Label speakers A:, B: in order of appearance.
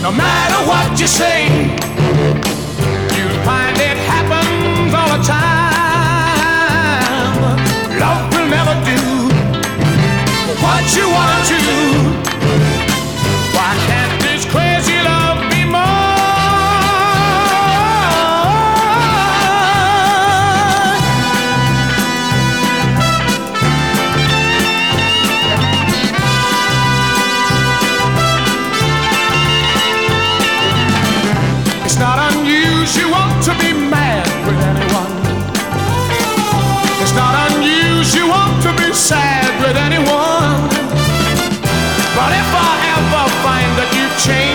A: No matter what you say, you'll find it happens all the time. Love will never do what you want to do. Why can't this crazy love be more? It's not unusual to be mad with anyone. It's not unusual to be sad with anyone. But if I ever find that you've changed,